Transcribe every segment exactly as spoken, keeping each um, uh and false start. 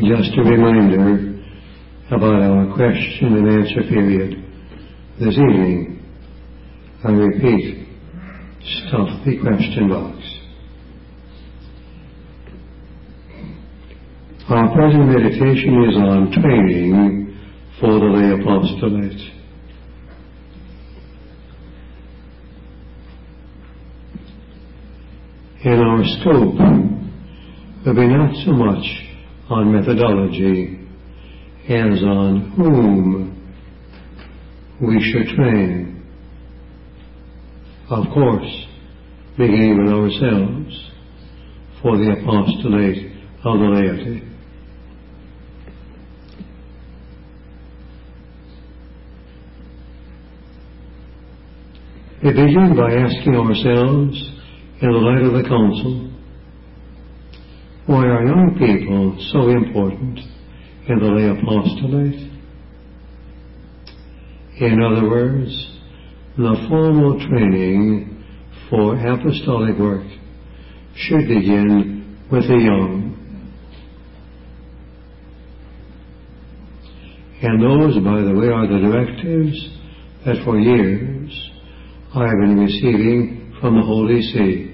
Just a reminder about our question and answer period this evening. I repeat, stuff the question box. Our present meditation is on training for the lay apostolate. In our scope will be not so much on methodology as on whom we should train. Of course, beginning with ourselves for the apostolate of the laity. We begin by asking ourselves, in the light of the council, why are young people so important in the lay apostolate? In other words, the formal training for apostolic work should begin with the young. And those, by the way, are the directives that for years I have been receiving from the Holy See.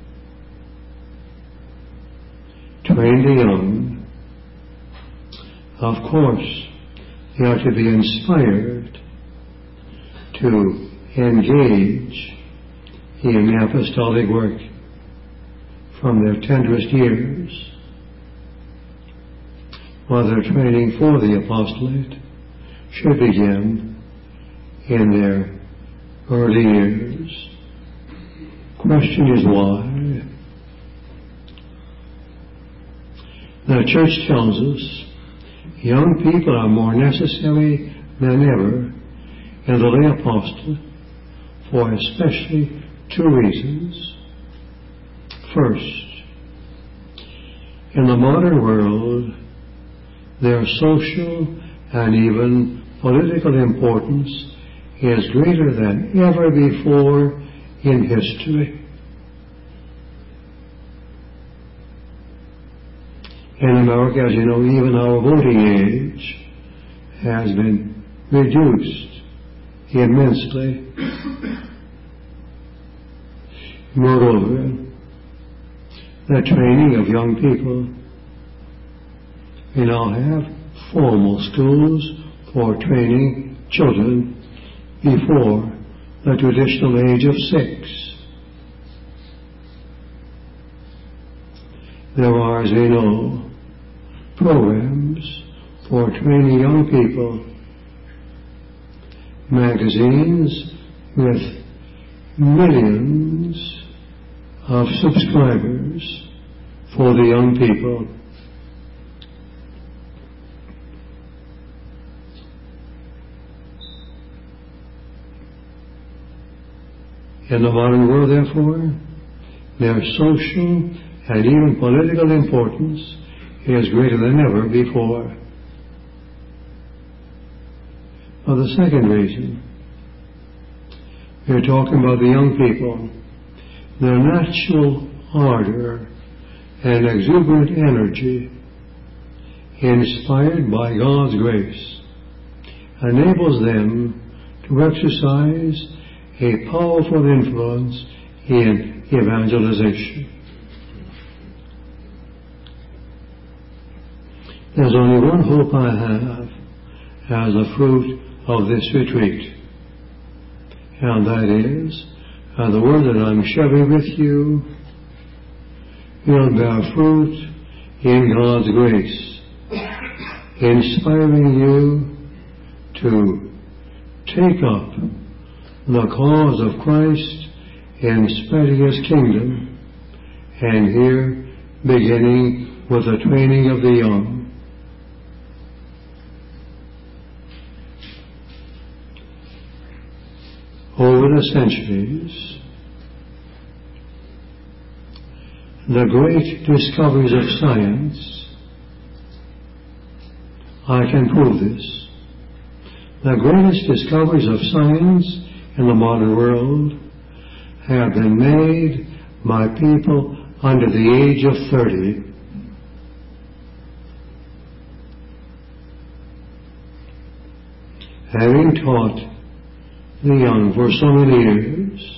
Train the young. Of course, they are to be inspired to engage in apostolic work from their tenderest years, while their training for the apostolate should begin in their early years. Question is why? The Church tells us young people are more necessary than ever in the lay apostolate for especially two reasons. First, in the modern world, their social and even political importance is greater than ever before in history. In America, as you know, even our voting age has been reduced immensely. Moreover, the training of young people, we now have formal schools for training children before the traditional age of six. There are, as we know, programs for training young people, magazines with millions of subscribers for the young people. In the modern world, therefore, their social and even political importance is greater than ever before. For the second reason, we're talking about the young people. Their natural ardor and exuberant energy, inspired by God's grace, enables them to exercise a powerful influence in evangelization. There's only one hope I have as a fruit of this retreat, and that is uh, the word that I'm sharing with you will bear fruit in God's grace, inspiring you to take up the cause of Christ in spreading His kingdom, and here beginning with the training of the young. Over the centuries, the great discoveries of science, I can prove this, the greatest discoveries of science in the modern world have been made by people under the age of thirty. having taught the young for so many years,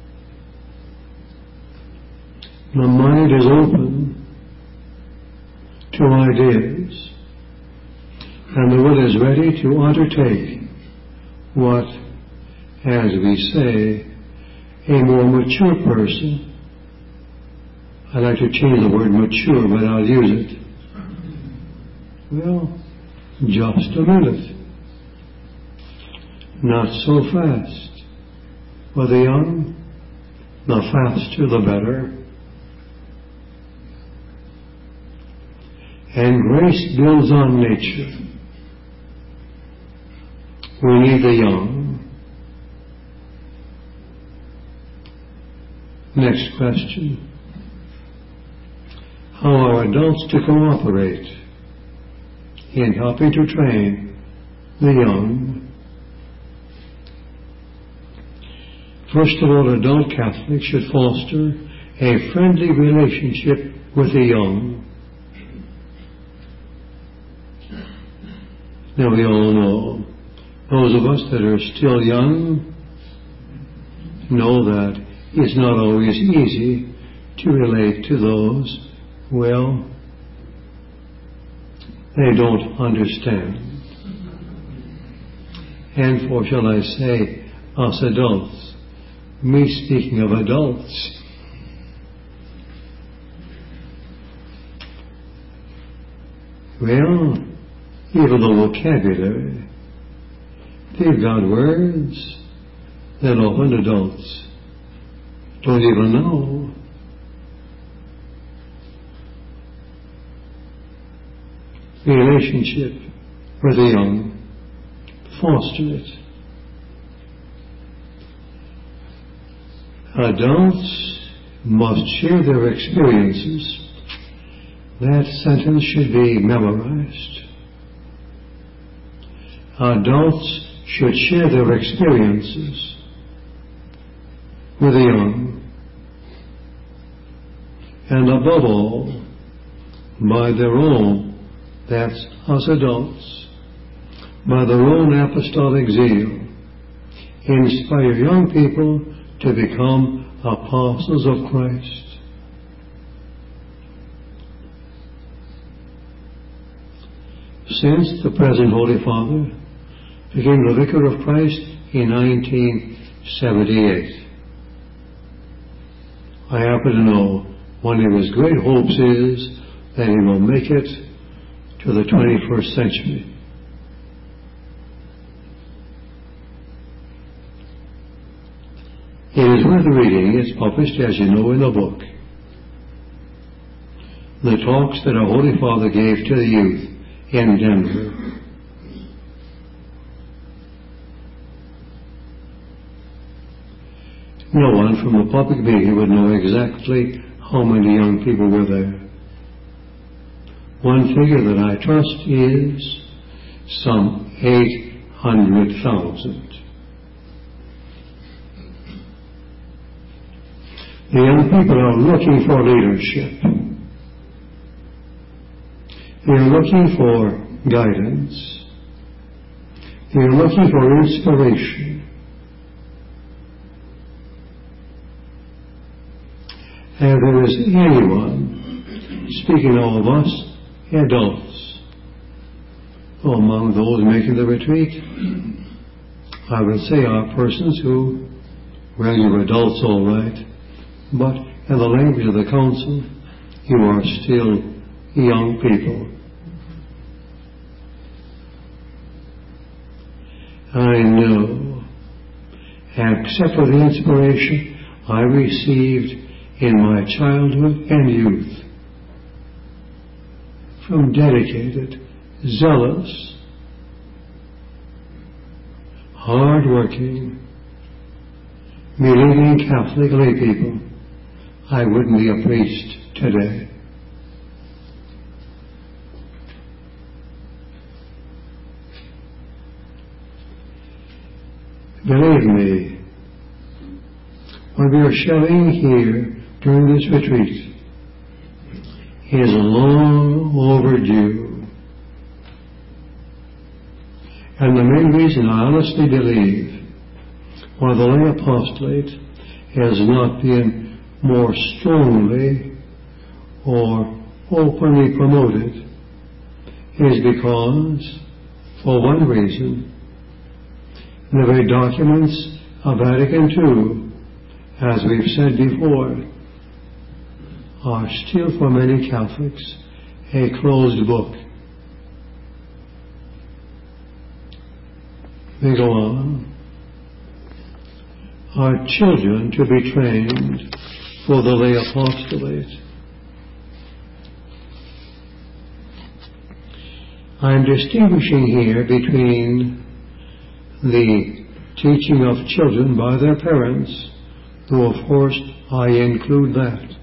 the mind is open to ideas, and the will is ready to undertake what, as we say, a more mature person, I like to change the word mature, but I'll use it. Well, just a minute. Not so fast. For the young, the faster the better. And grace builds on nature. We need the young. Next question. How are adults to cooperate in helping to train the young? First of all, adult Catholics should foster a friendly relationship with the young. Now we all know, those of us that are still young know that it's not always easy to relate to those, well, they don't understand. And for, shall I say, us adults, me speaking of adults, well, even the vocabulary, they've got words that often adults don't even know. Relationship with the young, foster it. Adults must share their experiences. That sentence should be memorized. Adults should share their experiences with the young, and above all, by their own, that's us adults, by their own apostolic zeal, inspire young people to become apostles of Christ. Since the present Holy Father became the Vicar of Christ in nineteen seventy-eight, I happen to know one of his great hopes is that he will make it to the twenty-first century. It is worth reading. It's published, as you know, in a book. The talks that our Holy Father gave to the youth in Denver. No one from the public meeting would know exactly how many young people were there. One figure that I trust is some eight hundred thousand. The young people are looking for leadership. They are looking for guidance. They are looking for inspiration. And there is anyone, speaking now of us, adults, among those making the retreat, I would say are persons who, well, you're adults all right, but in the language of the council, you are still young people. I know, except for the inspiration I received in my childhood and youth from dedicated, zealous, hard-working, believing Catholic lay people, I wouldn't be a priest today. Believe me, what we are showing here during this retreat is long overdue. And the main reason I honestly believe why the lay apostolate has not been more strongly or openly promoted is because, for one reason, the very documents of Vatican two, as we've said before, are still for many Catholics a closed book. They go on. Are children to be trained for the lay apostolate? I'm distinguishing here between the teaching of children by their parents, though of course I include that.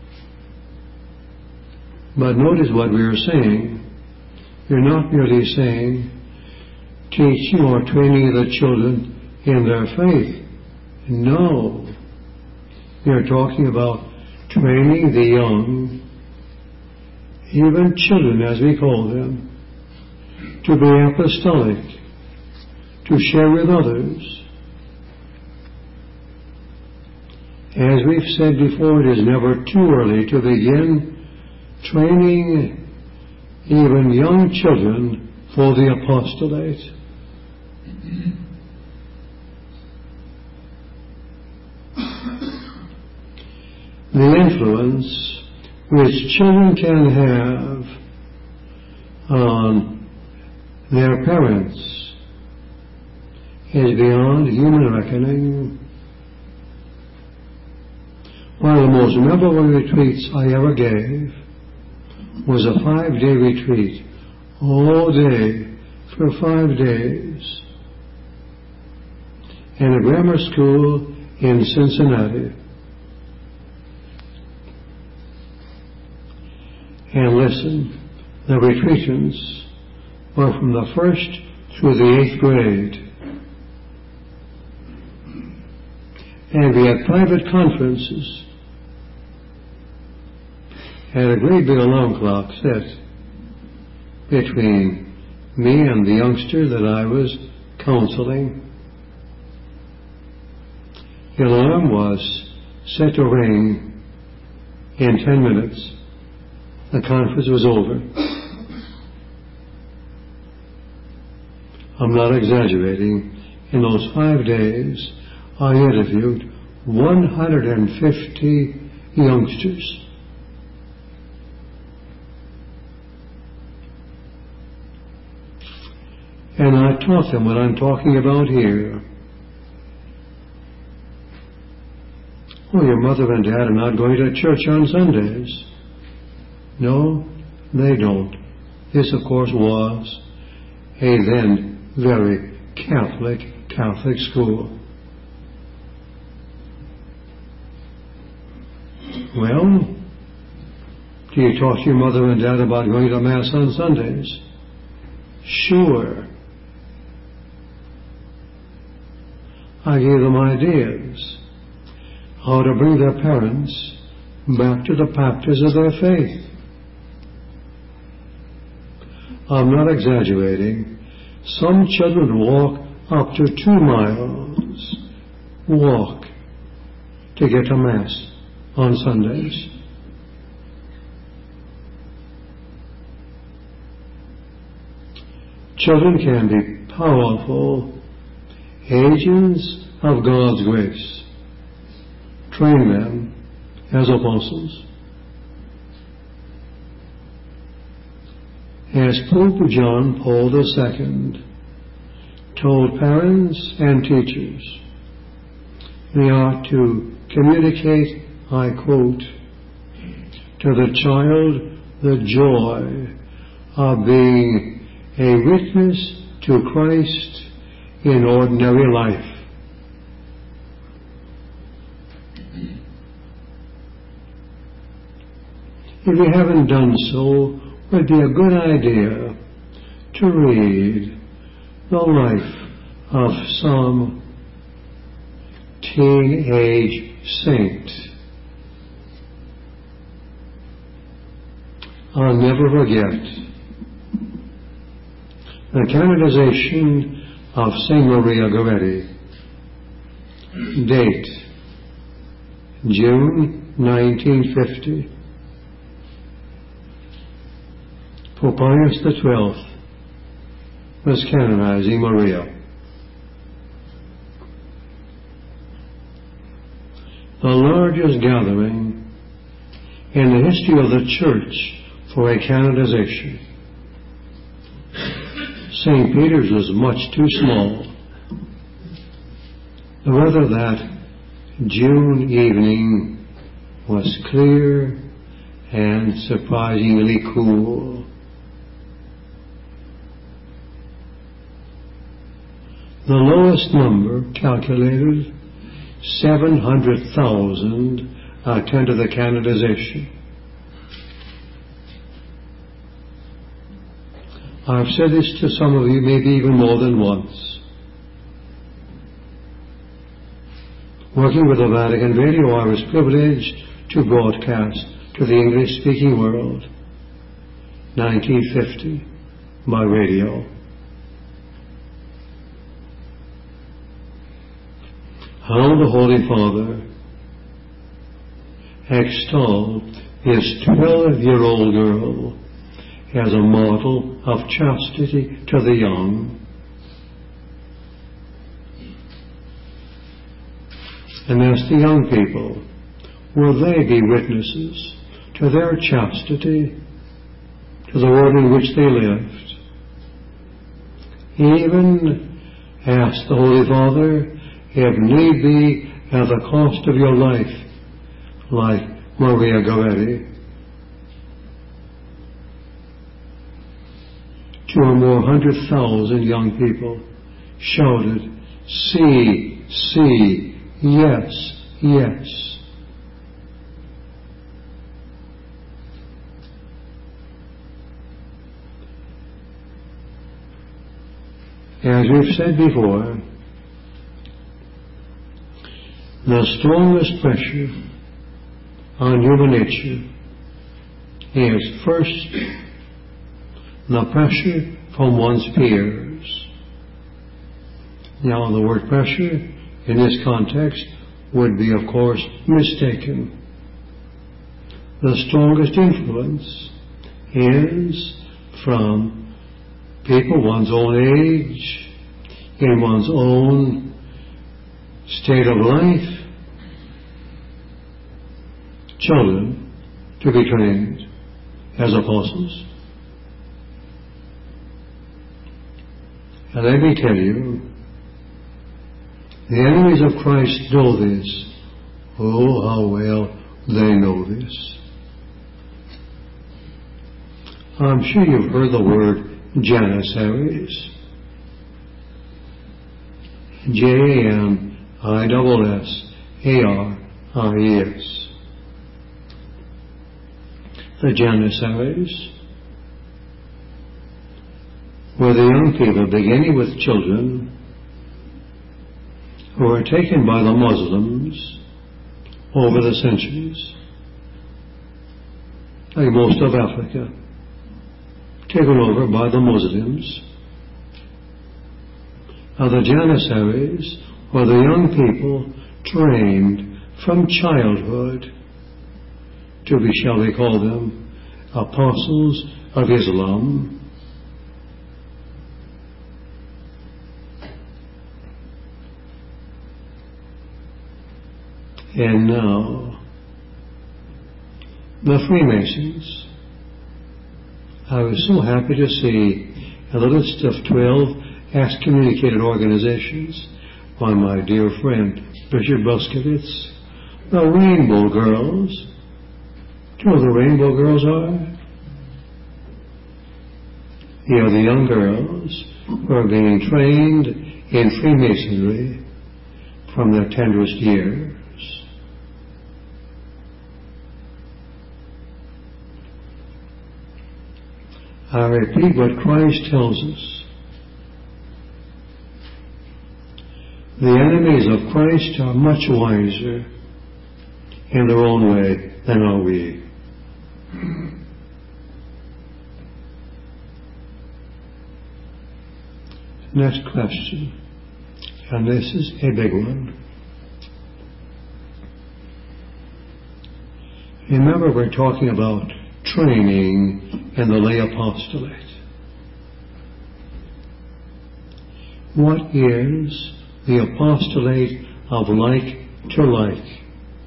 But notice what we are saying. We're not merely saying teaching or training the children in their faith. No. We're talking about training the young, even children as we call them, to be apostolic, to share with others. As we've said before, it is never too early to begin training even young children for the apostolate. The influence which children can have on their parents is beyond human reckoning. One of the most memorable retreats I ever gave was a five-day retreat, all day for five days, in a grammar school in Cincinnati. And listen, the retreatants were from the first through the eighth grade. And we had private conferences. Had a great big alarm clock set between me and the youngster that I was counseling. The alarm was set to ring in ten minutes. The conference was over. I'm not exaggerating. In those five days, I interviewed one hundred fifty youngsters. And I taught them what I'm talking about here. Oh, your mother and dad are not going to church on Sundays. No, they don't. This, of course, was a then very Catholic, Catholic school. Well, do you talk to your mother and dad about going to Mass on Sundays? Sure. I gave them ideas how to bring their parents back to the practice of their faith. I'm not exaggerating. Some children walk up to two miles, walk to get to Mass on Sundays. Children can be powerful agents of God's grace. Train them as apostles. As Pope John Paul the Second told parents and teachers, they are to communicate, I quote, to the child the joy of being a witness to Christ in ordinary life. If you haven't done so, it would be a good idea to read the life of some teenage saint. I'll never forget The canonization of Saint Maria Goretti. Date, June nineteen fifty. Pope Pius the twelfth was canonizing Maria. The largest gathering in the history of the Church for a canonization. Saint Peter's was much too small. The weather that June evening was clear and surprisingly cool. The lowest number calculated, seven hundred thousand, attended the canonization. I've said this to some of you maybe even more than once. Working with the Vatican Radio, I was privileged to broadcast to the English-speaking world, nineteen fifty, by radio. How the Holy Father extolled his twelve-year-old girl as a model of chastity to the young. And asked the young people, will they be witnesses to their chastity, to the world in which they lived? He even asked the Holy Father, if need be, at the cost of your life, like Maria Goretti. Two or more hundred thousand young people shouted, see, see, yes, yes. As we've said before, the strongest pressure on human nature is first the pressure from one's peers. Now, the word pressure in this context would be, of course, mistaken. The strongest influence is from people one's own age, in one's own state of life, children to be trained as apostles. And let me tell you, the enemies of Christ know this. Oh, how well they know this. I'm sure you've heard the word Janissaries. J A N I S S A R I E S. The Janissaries were the young people, beginning with children, who were taken by the Muslims over the centuries, like most of Africa, taken over by the Muslims. Now, the Janissaries were the young people trained from childhood to be, shall we call them, apostles of Islam. And now, the Freemasons. I was so happy to see a list of twelve excommunicated organizations by my dear friend Bishop Bruskowitz. The Rainbow Girls. Do you know what the Rainbow Girls are? They are the young girls who are being trained in Freemasonry from their tenderest years. I repeat what Christ tells us. The enemies of Christ are much wiser in their own way than are we. Next question, and this is a big one. Remember, we're talking about training in the lay apostolate. What is the apostolate of like to like?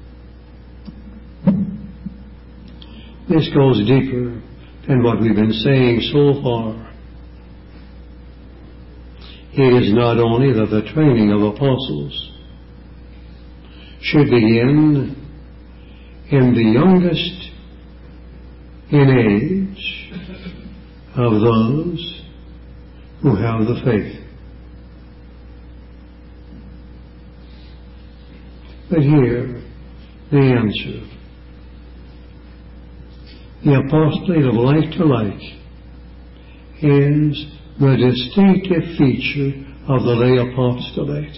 This goes deeper than what we've been saying so far. It is not only that the training of apostles should begin in the youngest in age of those who have the faith. But here, the answer. The apostolate of like to like is the distinctive feature of the lay apostolate.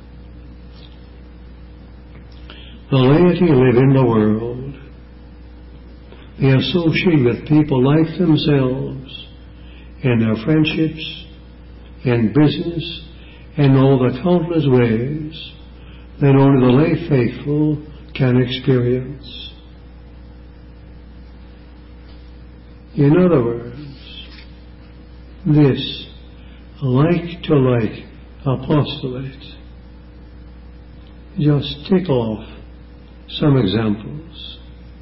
The laity live in the world. They associate with people like themselves in their friendships, in business, and all the countless ways that only the lay faithful can experience. In other words, this like to like apostolate. Just tick off some examples.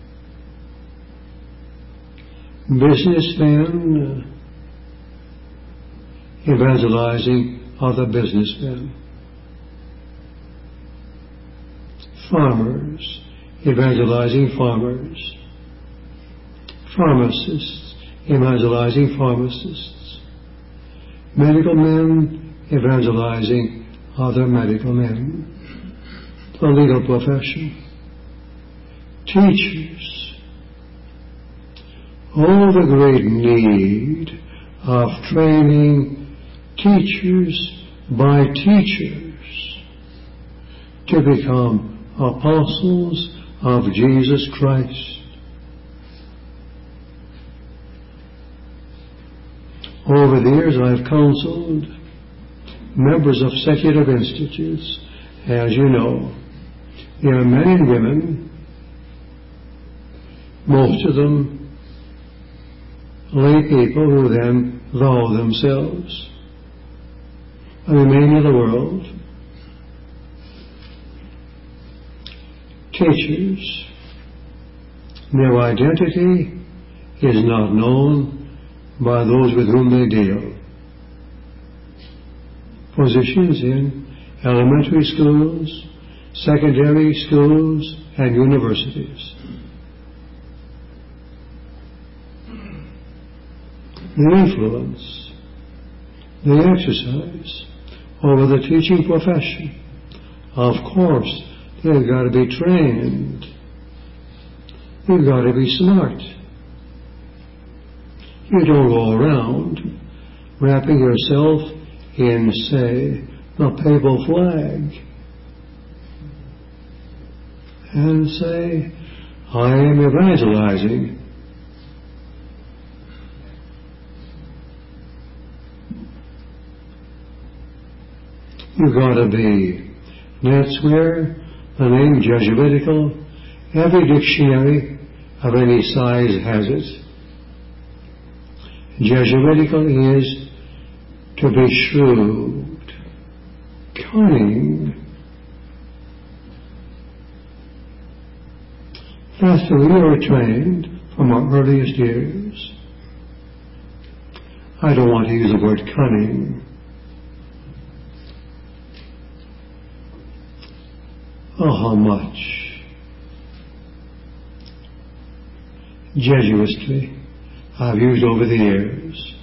Businessmen uh, evangelizing other businessmen. Farmers evangelizing farmers. Pharmacists evangelizing pharmacists. Medical men evangelizing other medical men. The legal profession. Teachers. Oh, the great need of training teachers by teachers to become apostles of Jesus Christ. Over the years I've counseled members of secular institutes. As you know, there are men and women, most of them lay people who then vow themselves by the name of the world, teachers. Their identity is not known by those with whom they deal. Positions in elementary schools, secondary schools, and universities. The influence they exercise over the teaching profession. Of course, they've got to be trained. You've got to be smart. You don't go around wrapping yourself in, say, the papal flag and say, I am evangelizing. You've got to be. That's where the name Jesuitical, every dictionary of any size has it. Jesuitical is to be shrewd, cunning. That's the way we were trained from our earliest years. I don't want to use the word cunning. Oh, how much Jesuitry I've used over the years.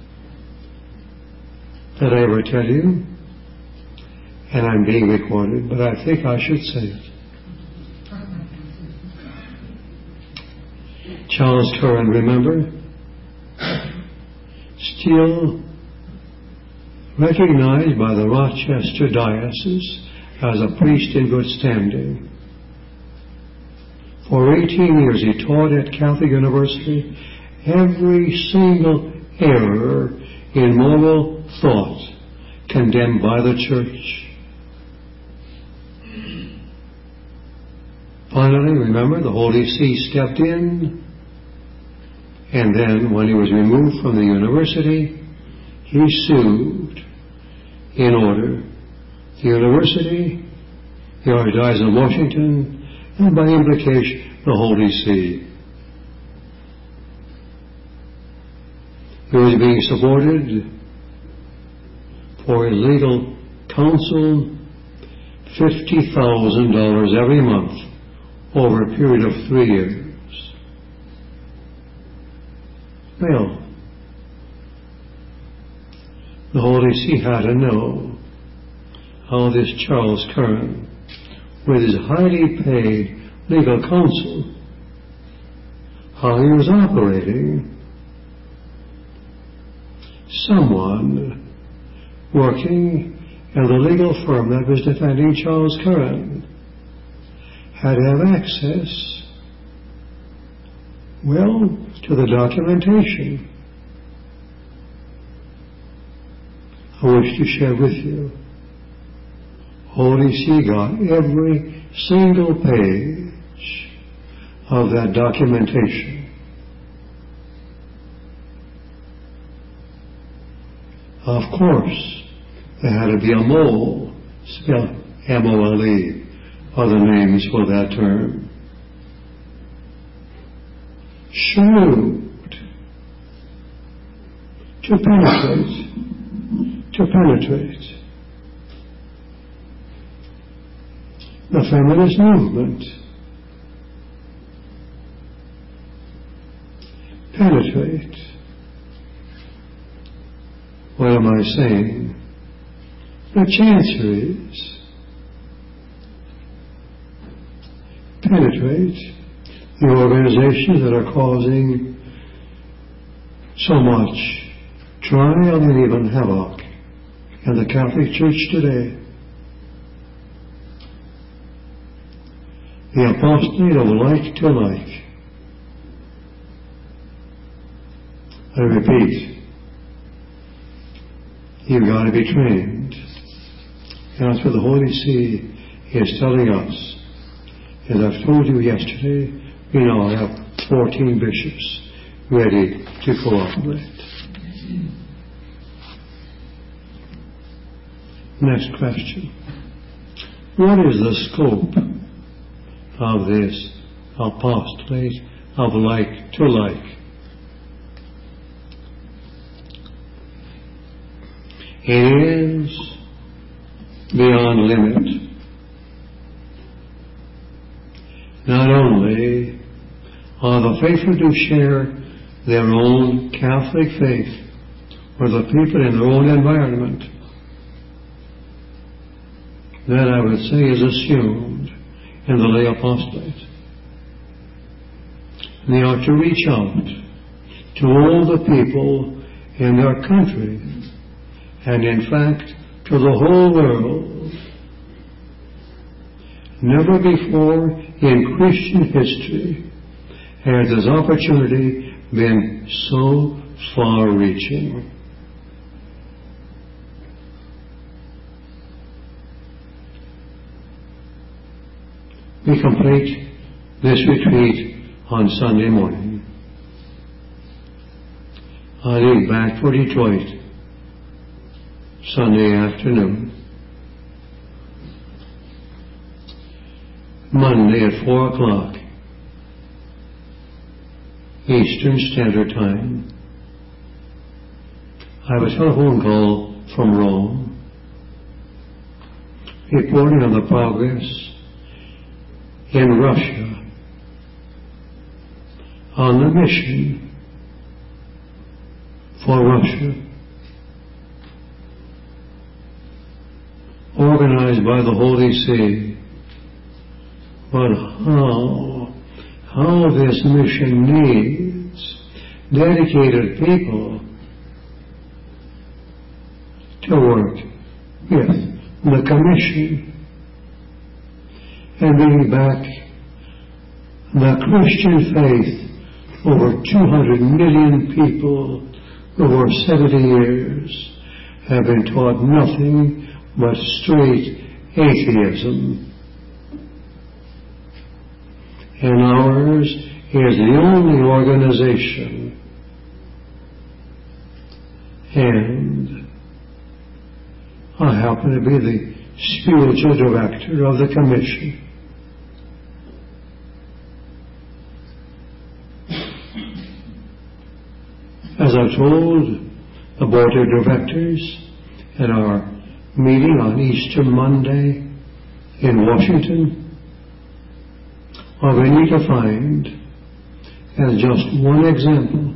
Did I ever tell you? And I'm being recorded, but I think I should say it. Charles Curran, remember? Still recognized by the Rochester Diocese as a priest in good standing. For eighteen years he taught at Catholic University every single error in moral thought condemned by the church. Finally, remember, the Holy See stepped in, and then when he was removed from the university, he sued in order the university, the Archdiocese of Washington, and by implication, the Holy See. He was being supported for his legal counsel fifty thousand dollars every month over a period of three years. Well, the Holy See had to know how this Charles Curran, with his highly paid legal counsel, how he was operating. Someone working in the legal firm that was defending Charles Curran had to have access, well, to the documentation. I wish to share with you. Holy See got every single page of that documentation. Of course, there had to be a mole, spelled M O L E, other names for that term. Shrewd. To penetrate. To penetrate. The feminist movement. Penetrate. What am I saying? The chanceries. Penetrate the organizations that are causing so much trial and even havoc in the Catholic Church today. The apostate of like to like. I repeat, you've got to be trained. And that's what the Holy See is telling us. As I've told you yesterday, we now have fourteen bishops ready to cooperate. Next question. What is the scope of this apostolate of like to like? It is beyond limit. Not only are the faithful to share their own Catholic faith with the people in their own environment, that I would say is assumed in the lay apostolate. They are to reach out to all the people in their country, and in fact to the whole world. Never before in Christian history has this opportunity been so far-reaching. We complete this retreat on Sunday morning. I leave back for Detroit Sunday afternoon. Monday at four o'clock Eastern Standard Time, I have a telephone call from Rome reporting on the progress in Russia on the mission for Russia, organized by the Holy See. But how, how this mission needs dedicated people to work with the Commission and bring back the Christian faith over two hundred million people over seventy years have been taught nothing but straight atheism. And ours is the only organization. And I happen to be the spiritual director of the commission. As I told the board of directors at our meeting on Easter Monday in Washington, what we need to find, as just one example,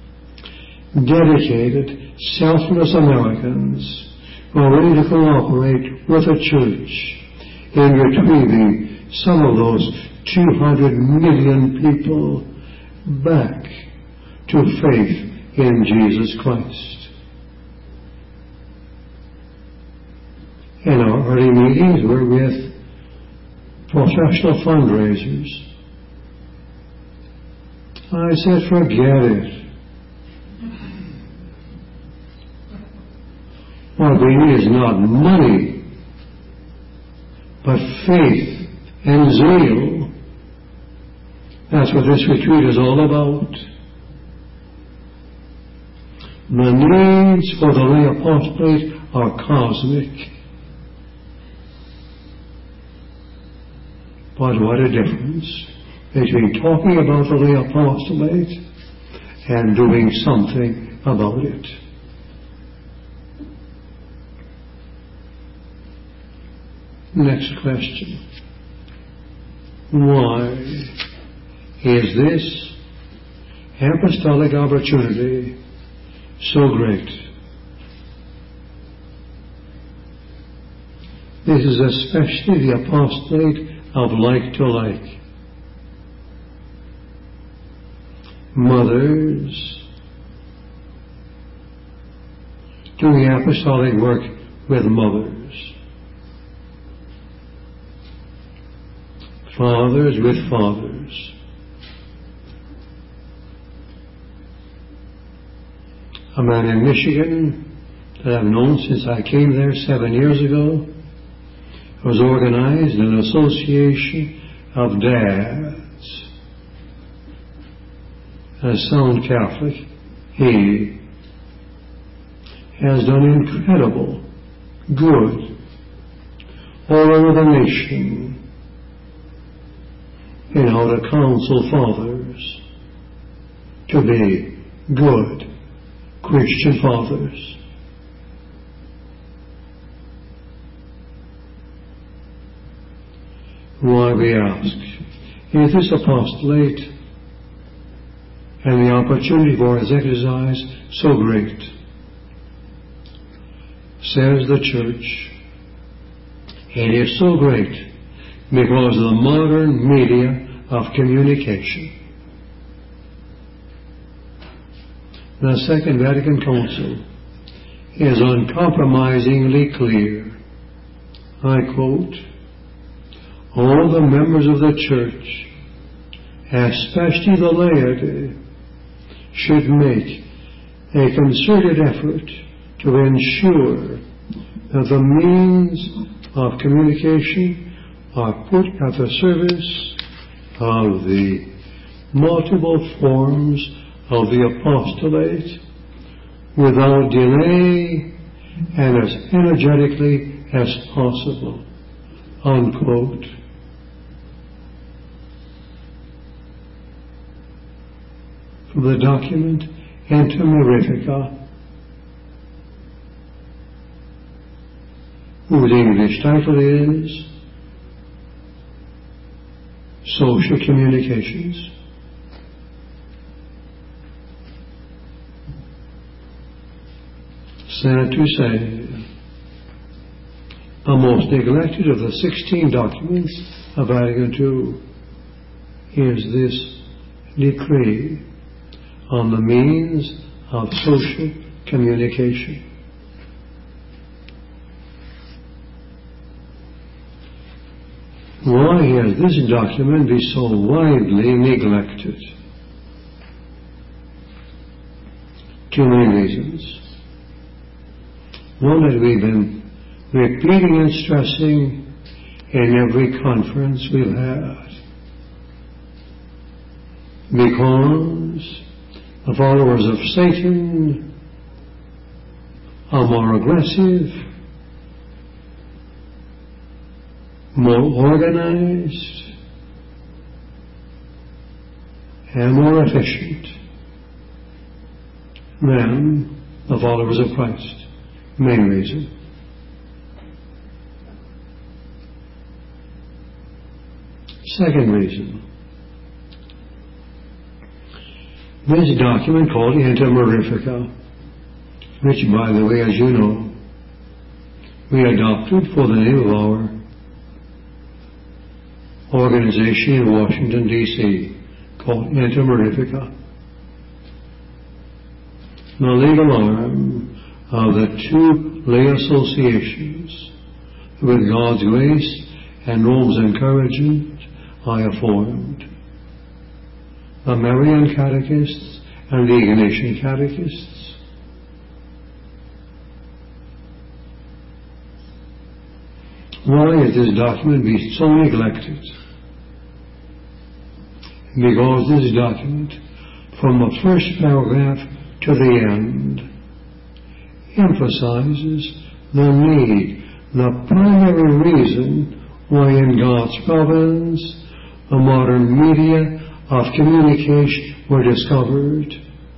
dedicated, selfless Americans who are ready to cooperate with the church in retrieving some of those two hundred million people back to faith in Jesus Christ. In our early meetings, we're with professional fundraisers. I said, forget it. What we need is not money, but faith and zeal. That's what this retreat is all about. The needs for the lay apostolate are cosmic. But what a difference between talking about the lay apostolate and doing something about it. Next question. Why is this apostolic opportunity so great? This is especially the apostolate of like to like. Mothers doing apostolic work with mothers. Fathers with fathers. A man in Michigan that I've known since I came there seven years ago was organized an association of dads. As sound Catholic, he has done incredible good all over the nation in how to counsel fathers to be good Christian fathers. Why, we ask, is this apostolate and the opportunity for its exercise so great? Says the church, it is so great because of the modern media of communication. The Second Vatican Council is uncompromisingly clear. I quote, all the members of the church, especially the laity, should make a concerted effort to ensure that the means of communication are put at the service of the multiple forms of the apostolate without delay and as energetically as possible. Unquote. From the document Inter Mirifica, whose English title is Social Communications. Sad to say, the most neglected of the sixteen documents of Vatican two is this decree on the means of social communication. Why has this document been so widely neglected? Two main reasons. one that we've been repeating and stressing in every conference we've had. Because the followers of Satan are more aggressive, more organized, and more efficient than the followers of Christ. Main reason. Second reason. This document called Inter Mirifica, which, by the way, as you know, we adopted for the name of our organization in Washington, D C, called Inter Mirifica. The legal arm of the two lay associations, with God's grace and Rome's encouragement, I have formed the Marian Catechists and the Ignatian Catechists. Why is this document be so neglected? Because this document, from the first paragraph to the end, emphasizes the need, the primary reason why in God's providence the modern media of communication were discovered.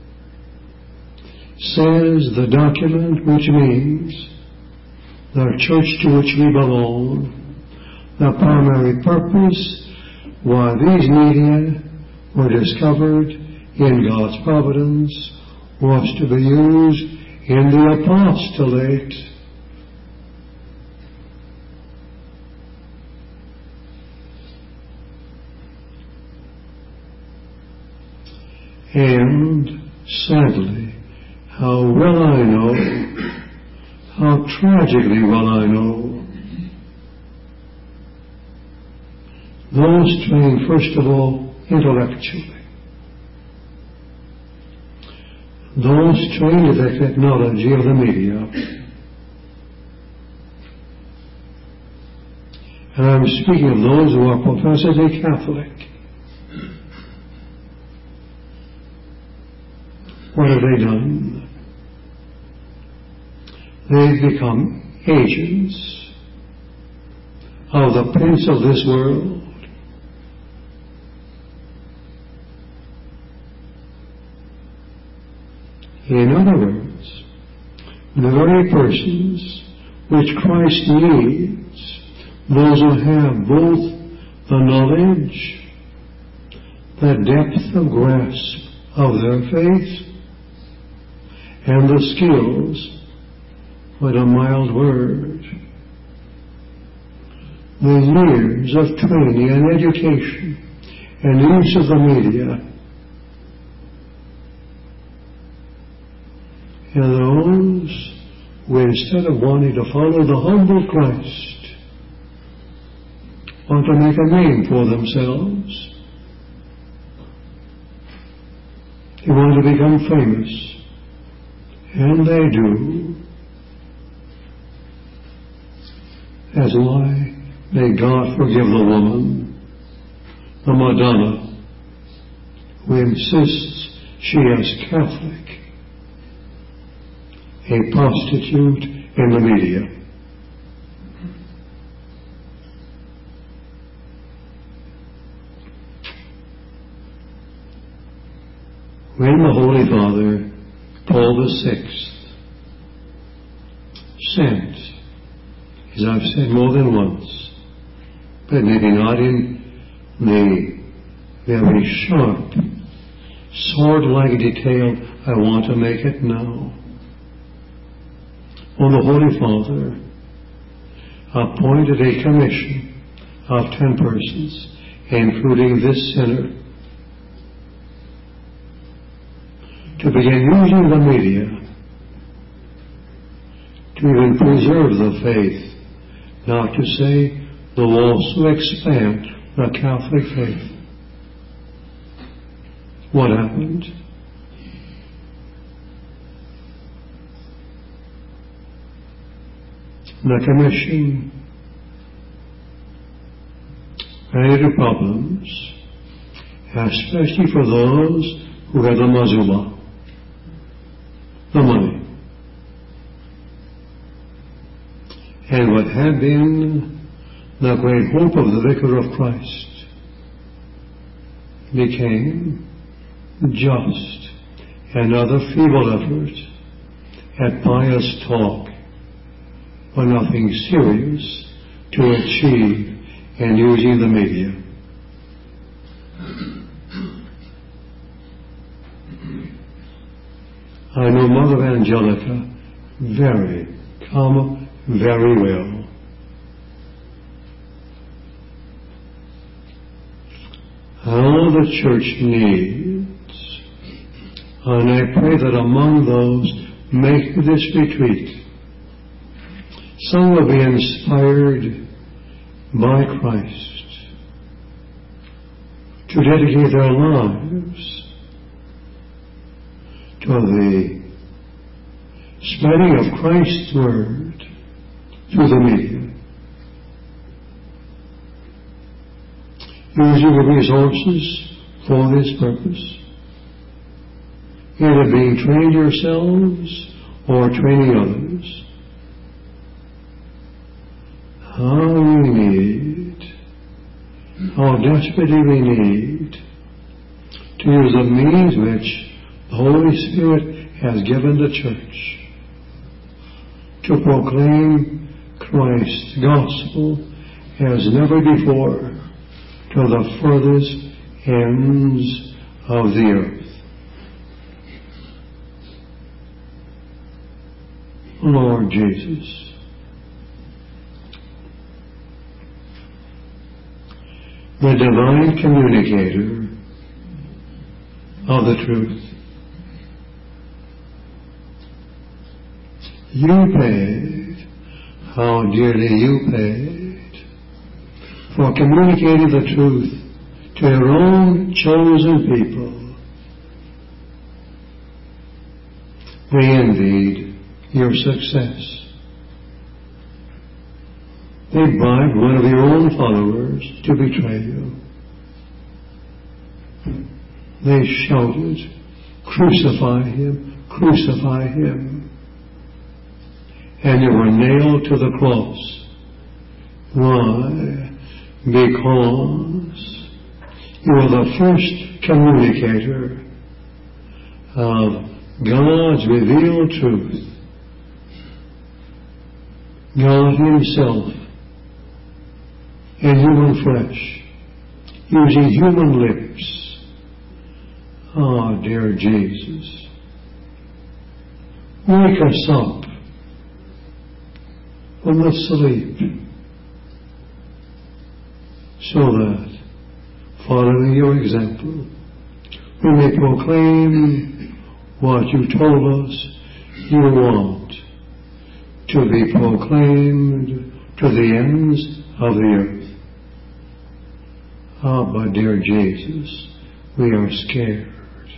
Says the document, which means the church to which we belong, the primary purpose why these media were discovered in God's providence was to be used in the apostolate. And sadly, how well I know, how tragically well I know, those trained first of all intellectually, those trained in the technology of the media, and I'm speaking of those who are professedly Catholic. What have they done? They've become agents of the prince of this world. In other words, the very persons which Christ needs, those who have both the knowledge, the depth of grasp of their faith, and the skills, with a mild word, the years of training and education and use of the media, and those who, instead of wanting to follow the humble Christ, want to make a name for themselves. They want to become famous. And they do. As why may God forgive the woman, the Madonna, who insists she is Catholic, a prostitute in the media. When the Holy Father, Paul the Sixth, sent, as I've said more than once, but maybe not in the very sharp, sword-like detail I want to make it now. Well, the Holy Father appointed a commission of ten persons, including this sinner, to begin using the media to even preserve the faith, not to say they'll also expand the Catholic faith. What happened? the commission, related problems, especially for those who had the mazuma, the money. And what had been the great hope of the Vicar of Christ became just another feeble effort at pious talk, but nothing serious to achieve in using the media. I know Mother Angelica very, comma, very well. All the church needs, and I pray that among those making this retreat, some will be inspired by Christ to dedicate their lives to the spreading of Christ's word through the media, using the resources for this purpose, either being trained yourselves or training others. How we need, how desperately we need to use the means which the Holy Spirit has given the church to proclaim Christ's gospel as never before to the furthest ends of the earth. Lord Jesus, the divine communicator of the truth, you paid, how dearly you paid, for communicating the truth to your own chosen people. They envied your success. They bribed one of your own followers to betray you. They shouted, "Crucify him, crucify him." And you were nailed to the cross. Why? Because you are the first communicator of God's revealed truth. God Himself in human flesh, using human lips. Oh, dear Jesus, wake us up from the sleep, so that, following your example, we may proclaim what you told us you want to be proclaimed to the ends of the earth. Ah, but dear Jesus, we are scared.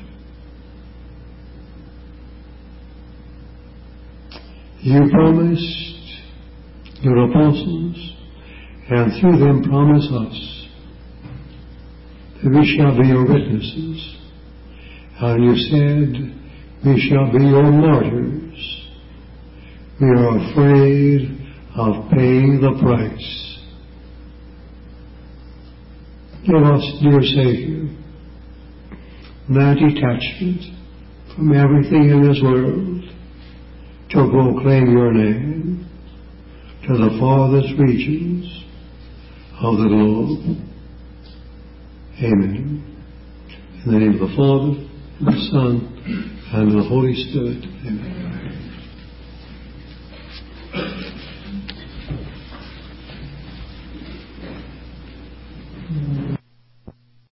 You promised your apostles, and through them promise us, that we shall be your witnesses. And you said, we shall be your martyrs. We are afraid of paying the price. Give us, dear Savior, that detachment from everything in this world to proclaim your name to the farthest regions of the globe. Amen. In the name of the Father, and the Son, and the Holy Spirit. Amen.